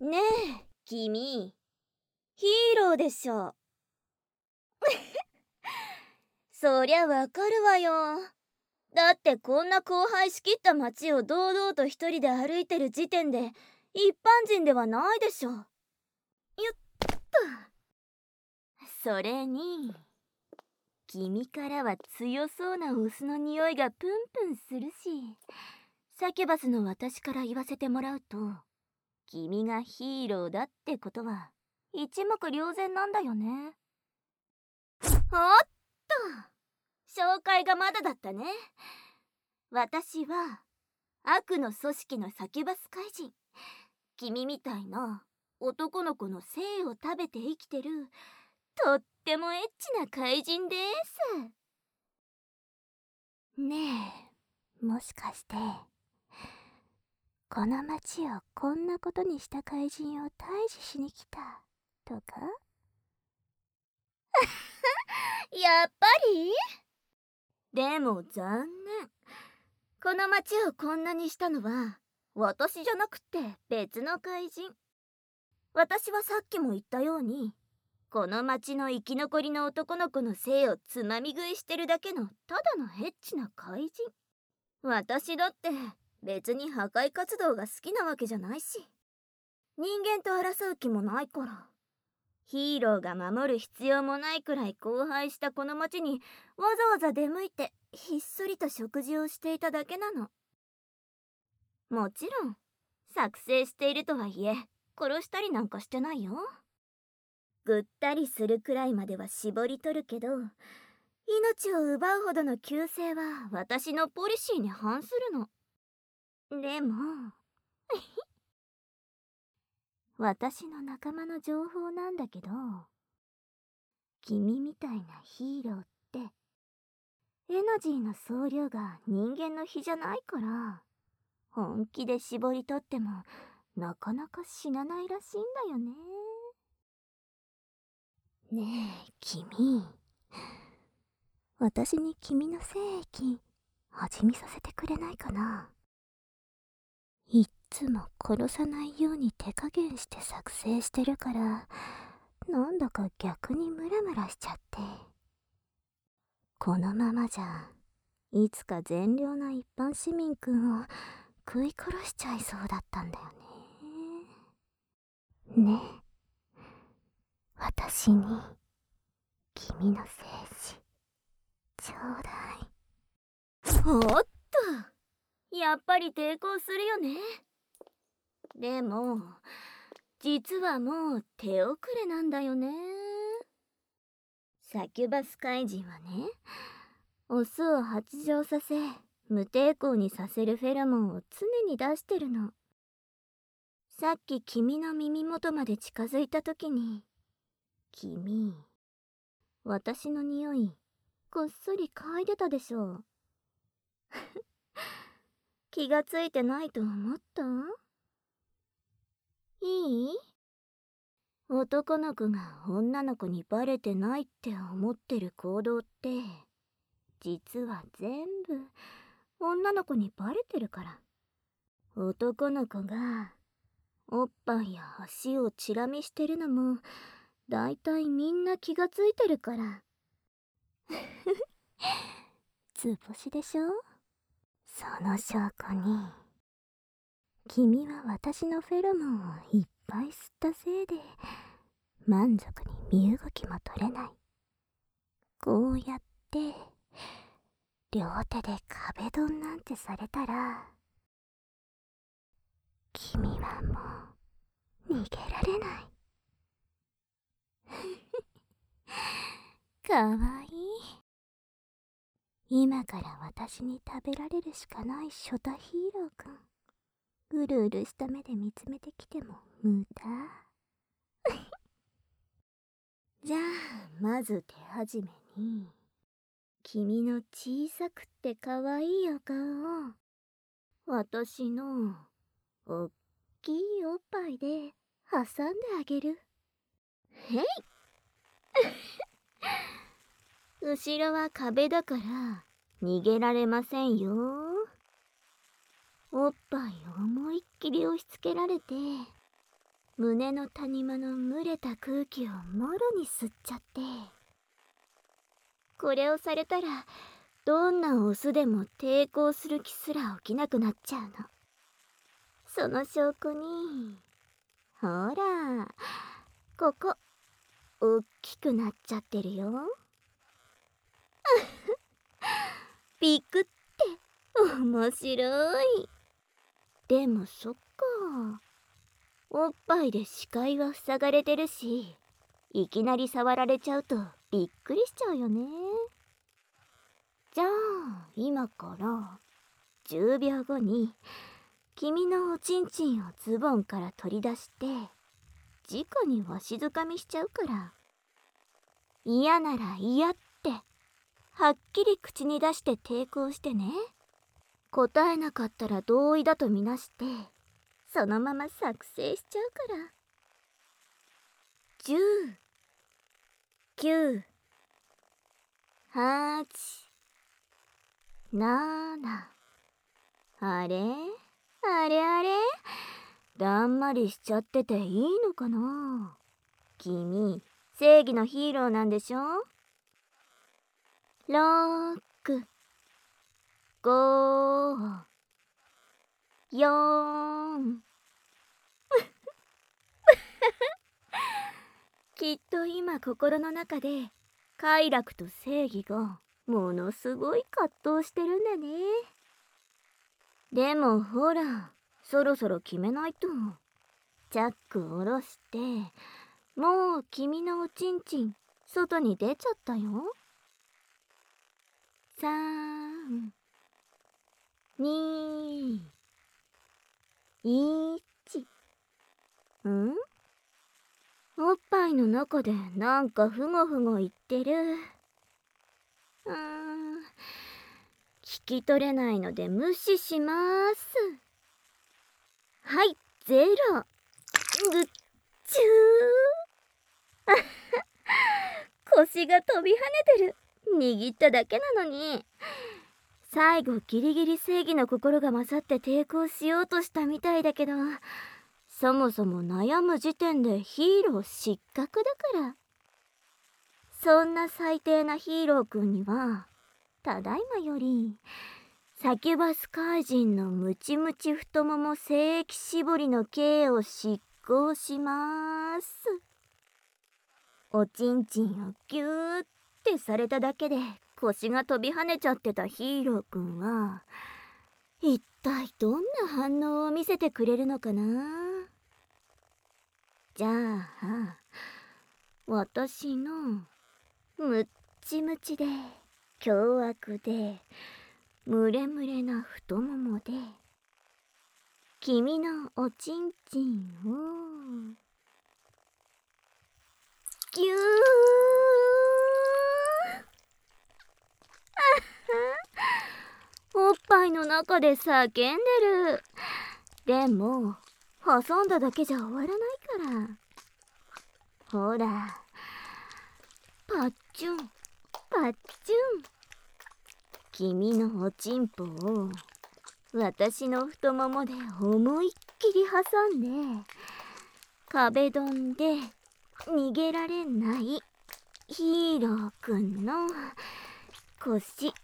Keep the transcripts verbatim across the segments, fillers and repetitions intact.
ねえ、君、ヒーローでしょ。そりゃわかるわよ。だってこんな荒廃しきった街を堂々と一人で歩いてる時点で一般人ではないでしょ。よっと。それに、君からは強そうなオスの匂いがプンプンするし、サキュバスの私から言わせてもらうと、君がヒーローだってことは一目瞭然なんだよね。おっと、紹介がまだだったね。私は悪の組織のサキュバス怪人。君みたいな男の子の精を食べて生きてるとってもエッチな怪人です。ねえ、もしかしてこの町をこんなことにした怪人を退治しに来たとか？やっぱり？でも残念。この町をこんなにしたのは私じゃなくて別の怪人。私はさっきも言ったように、この町の生き残りの男の子の精をつまみ食いしてるだけのただのエッチな怪人。私だって別に破壊活動が好きなわけじゃないし、人間と争う気もないから、ヒーローが守る必要もないくらい荒廃したこの町にわざわざ出向いてひっそりと食事をしていただけなの。もちろん作成しているとはいえ殺したりなんかしてないよ。ぐったりするくらいまでは絞り取るけど、命を奪うほどの救世は私のポリシーに反するの。でも私の仲間の情報なんだけど、君みたいなヒーローってエナジーの総量が人間の比じゃないから、本気で絞り取ってもなかなか死なないらしいんだよね。ねえ君、私に君の精液味見させてくれないかな。いっつも殺さないように手加減して作成してるから、なんだか逆にムラムラしちゃって。このままじゃいつか善良な一般市民くんを食い殺しちゃいそうだったんだよね。ねえ、私に君の精子ちょうだい。おっと、やっぱり抵抗するよね。でも実はもう手遅れなんだよね。サキュバス怪人はね、オスを発情させ無抵抗にさせるフェロモンを常に出してるの。さっき君の耳元まで近づいた時に、君、私の匂いこっそり嗅いでたでしょ。気がついてないと思った？いい？男の子が女の子にバレてないって思ってる行動って実は全部女の子にバレてるから。男の子がおっぱいや足をチラ見してるのもだいたいみんな気がついてるから。図星でしょ。その証拠に君は私のフェロモンをいっぱい吸ったせいで満足に身動きも取れない。こうやって両手で壁ドンなんてされたら、君はもう逃げられない。かわいい。今から私に食べられるしかないショタヒーローくん、うるうるした目で見つめてきても無駄。じゃあまず手始めに君の小さくてかわいいお顔を私のおっきいおっぱいで挟んであげる。へい後ろは壁だから逃げられませんよ。おっぱい思いっきり押し付けられて胸の谷間の蒸れた空気をもろに吸っちゃって、これをされたらどんなオスでも抵抗する気すら起きなくなっちゃうの。その証拠に、ほら、ここおっきくなっちゃってるよ。ピクって面白い。でもそっか、おっぱいで視界は塞がれてるし、いきなり触られちゃうとびっくりしちゃうよね。じゃあ今からじゅうびょうごに君のおちんちんをズボンから取り出して直にわしづかみしちゃうから、嫌なら嫌ってはっきり口に出して抵抗してね。答えなかったら同意だとみなしてそのまま作成しちゃうから。じゅう、きゅう、はち、なな、あれあれあれ、だんまりしちゃってていいのかな。君正義のヒーローなんでしょ。ろく、ご、よん。きっと今心の中で快楽と正義がものすごい葛藤してるんだね。でもほら、そろそろ決めないと。チャック下ろして、もう君のおちんちん外に出ちゃったよ。さん、に、いち。ん？おっぱいの中でなんかふごふご言ってる。うーん、聞き取れないので無視します。はい、ゼロ。ぐっちゅー。腰が飛び跳ねてる。握っただけなのに。最後ギリギリ正義の心が勝って抵抗しようとしたみたいだけど、そもそも悩む時点でヒーロー失格だから。そんな最低なヒーローくんにはただいまよりサキュバス怪人のムチムチ太もも精液絞りの刑を執行します。おちんちんをギューってされただけで腰が飛び跳ねちゃってたヒーローくんは一体どんな反応を見せてくれるのかな。じゃあ私のむっちむちで凶悪でムレムレな太ももで君のおちんちんをぎゅーおっぱいの中で叫んでる。でも挟んだだけじゃ終わらないから。ほら、パッチュンパッチュン。君のおちんぽを私の太ももで思いっきり挟んで壁ドンで逃げられないヒーローくんの腰に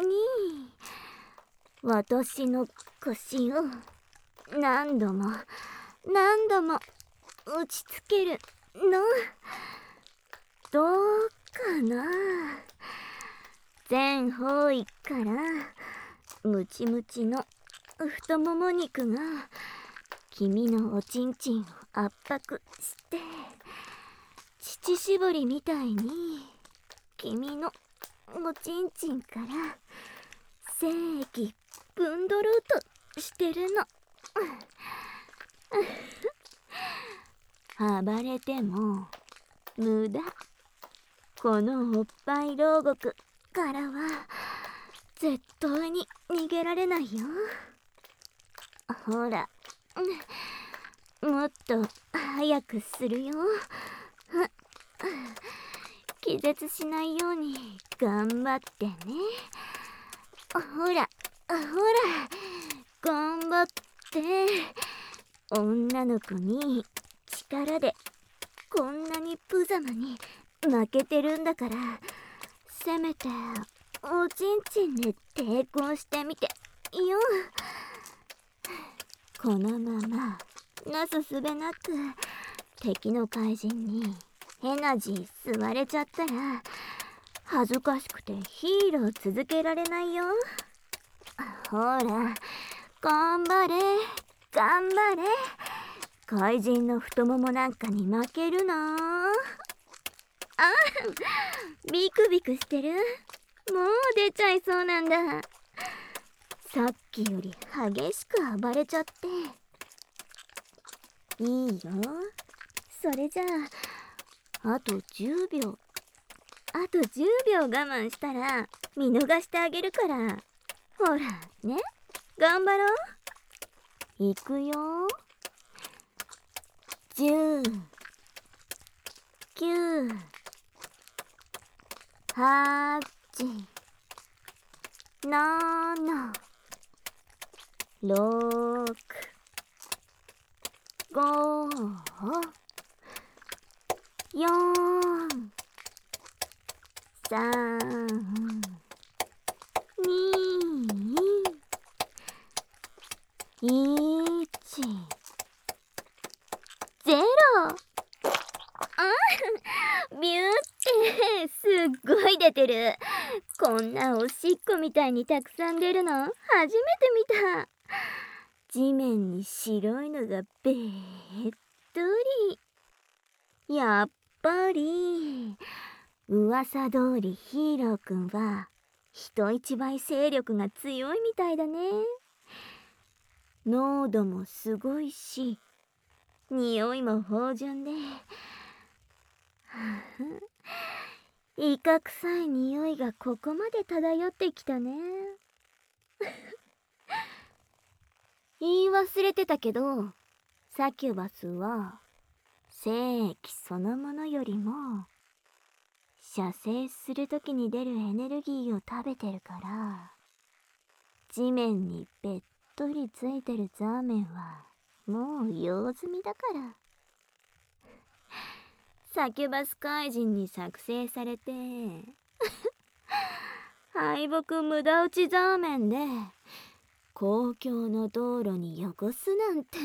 私の腰を何度も何度も打ちつけるの。どうかな。全方位からムチムチの太もも肉が君のおちんちんを圧迫して乳搾りみたいに君のおちんちんから精液ぶんどろうとしてるの。暴れても無駄。このおっぱい牢獄からは絶対に逃げられないよ。ほら、もっと早くするよ。気絶しないように頑張ってね。ほらほら、頑張って。女の子にチ力でこんなに無様に負けてるんだから、せめておちんちんで抵抗してみてよ。このままなすすべなく敵の怪人にエナジー吸われちゃったら恥ずかしくてヒーロー続けられないよ。ほら、頑張れ頑張れ。怪人の太ももなんかに負けるな。あ、ビクビクしてる。もう出ちゃいそうなんだ。さっきより激しく暴れちゃって。いいよ。それじゃあ、あとじゅうびょう。あとじゅうびょう我慢したら見逃してあげるから。ほら、ね。頑張ろう。いくよ。じゅう、きゅう、はち、なな、ろく、ご、よん、さん、に、いち、ゼロ。あ、ビューってすっごい出てる。こんなおしっこみたいにたくさん出るの初めて見た。地面に白いのがべーっとり。やっぱり噂通りヒーローくんは人一倍勢力が強いみたいだね。濃度もすごいし、匂いも芳醇でイカ臭い匂いがここまで漂ってきたね。言い忘れてたけど、サキュバスは精液そのものよりも射精するときに出るエネルギーを食べてるから、地面にべっとりついてるザーメンはもう用済みだから。サキュバス怪人に作成されて敗北無駄打ちザーメンで公共の道路に汚すなんて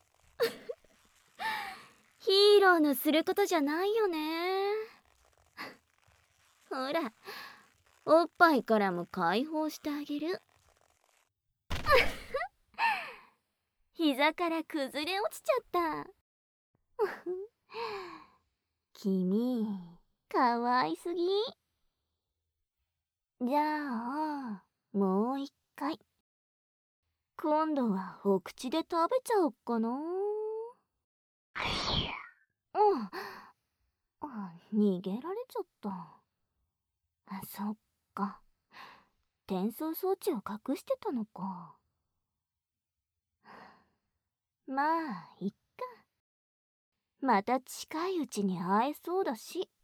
ヒーローのすることじゃないよね。ほら、おっぱいからも解放してあげる。膝から崩れ落ちちゃった。君、かわいすぎ。じゃあ、もう一回。今度はお口で食べちゃおっかな。うん。あ、逃げられちゃった。あ、そっか。転送装置を隠してたのか。まあ、いっか。また近いうちに会えそうだし。